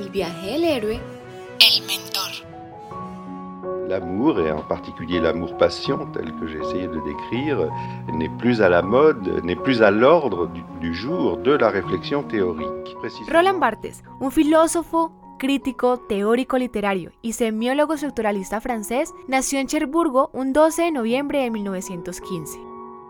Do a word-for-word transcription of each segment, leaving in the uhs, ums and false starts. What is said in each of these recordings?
El viaje del héroe, el mentor. L'amour, et en particulier l'amour-passion, tel que j'ai essayé de décrire, n'est plus à la mode, n'est plus à l'ordre du, du jour de la réflexion théorique. Roland Barthes, un filósofo, crítico, teórico literario y semiólogo estructuralista francés, nació en Cherburgo un doce de noviembre de mil novecientos quince.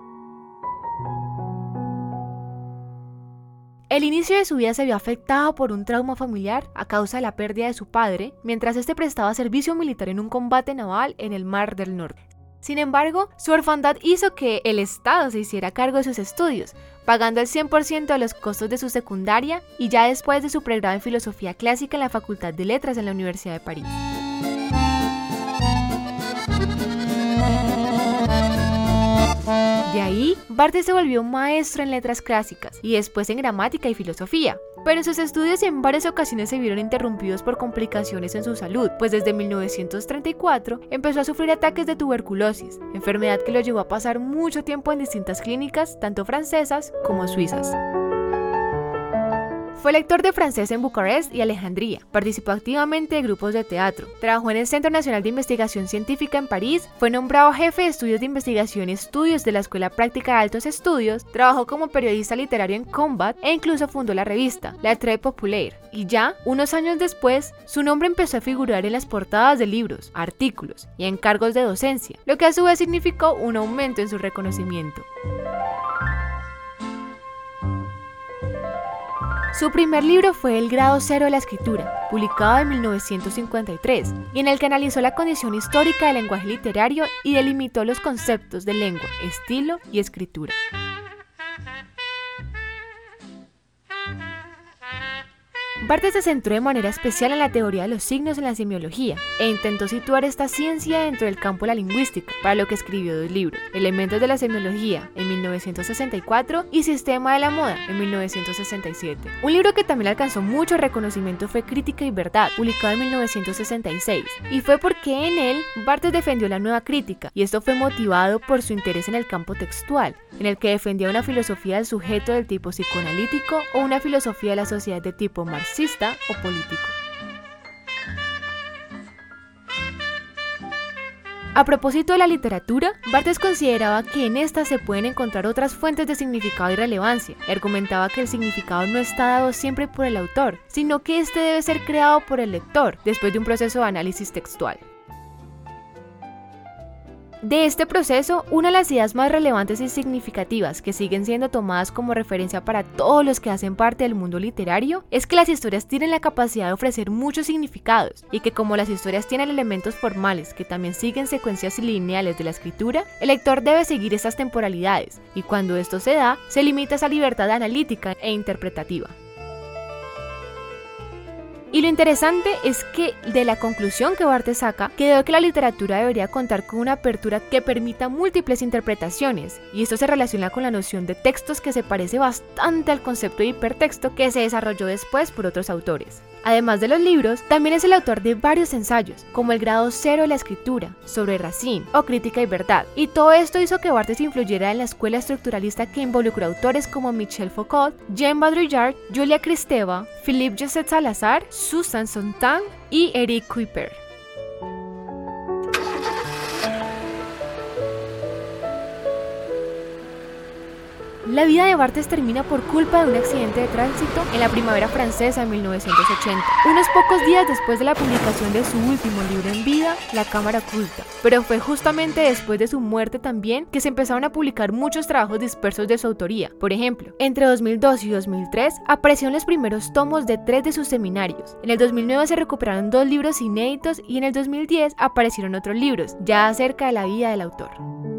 El inicio de su vida se vio afectado por un trauma familiar a causa de la pérdida de su padre, mientras este prestaba servicio militar en un combate naval en el Mar del Norte. Sin embargo, su orfandad hizo que el Estado se hiciera cargo de sus estudios, pagando el cien por ciento de los costos de su secundaria y ya después de su pregrado en Filosofía Clásica en la Facultad de Letras en la Universidad de París. De ahí, Barthes se volvió un maestro en letras clásicas y después en gramática y filosofía. Pero sus estudios en varias ocasiones se vieron interrumpidos por complicaciones en su salud, pues desde mil novecientos treinta y cuatro empezó a sufrir ataques de tuberculosis, enfermedad que lo llevó a pasar mucho tiempo en distintas clínicas, tanto francesas como suizas. Fue lector de francés en Bucarest y Alejandría, participó activamente de grupos de teatro, trabajó en el Centro Nacional de Investigación Científica en París, fue nombrado jefe de estudios de investigación y estudios de la Escuela Práctica de Altos Estudios, trabajó como periodista literario en Combat e incluso fundó la revista La Très Populaire. Y ya, unos años después, su nombre empezó a figurar en las portadas de libros, artículos y encargos de docencia, lo que a su vez significó un aumento en su reconocimiento. Su primer libro fue El grado cero de la escritura, publicado en mil novecientos cincuenta y tres, y en el que analizó la condición histórica del lenguaje literario y delimitó los conceptos de lengua, estilo y escritura. Barthes se centró de manera especial en la teoría de los signos en la semiología e intentó situar esta ciencia dentro del campo de la lingüística, para lo que escribió dos libros, Elementos de la semiología en mil novecientos sesenta y cuatro y Sistema de la moda en mil novecientos sesenta y siete. Un libro que también alcanzó mucho reconocimiento fue Crítica y verdad, publicado en mil novecientos sesenta y seis, y fue porque en él Barthes defendió la nueva crítica, y esto fue motivado por su interés en el campo textual, en el que defendía una filosofía del sujeto del tipo psicoanalítico o una filosofía de la sociedad de tipo marxista o político. A propósito de la literatura, Barthes consideraba que en esta se pueden encontrar otras fuentes de significado y relevancia, y argumentaba que el significado no está dado siempre por el autor, sino que este debe ser creado por el lector, después de un proceso de análisis textual. De este proceso, una de las ideas más relevantes y significativas que siguen siendo tomadas como referencia para todos los que hacen parte del mundo literario es que las historias tienen la capacidad de ofrecer muchos significados y que como las historias tienen elementos formales que también siguen secuencias lineales de la escritura, el lector debe seguir estas temporalidades y cuando esto se da, se limita esa libertad analítica e interpretativa. Y lo interesante es que de la conclusión que Barthes saca, quedó que la literatura debería contar con una apertura que permita múltiples interpretaciones, y esto se relaciona con la noción de textos que se parece bastante al concepto de hipertexto que se desarrolló después por otros autores. Además de los libros, también es el autor de varios ensayos, como El grado cero de la escritura, sobre Racine o Crítica y verdad, y todo esto hizo que Barthes influyera en la escuela estructuralista que involucró autores como Michel Foucault, Jean Baudrillard, Julia Kristeva, Philippe Joseph Salazar, Susan Sontag y Eric Kuiper. La vida de Barthes termina por culpa de un accidente de tránsito en la primavera francesa de mil novecientos ochenta, unos pocos días después de la publicación de su último libro en vida, La cámara oculta. Pero fue justamente después de su muerte también que se empezaron a publicar muchos trabajos dispersos de su autoría. Por ejemplo, entre dos mil dos y dos mil tres aparecieron los primeros tomos de tres de sus seminarios. En el dos mil nueve se recuperaron dos libros inéditos y en el dos mil diez aparecieron otros libros, ya acerca de la vida del autor.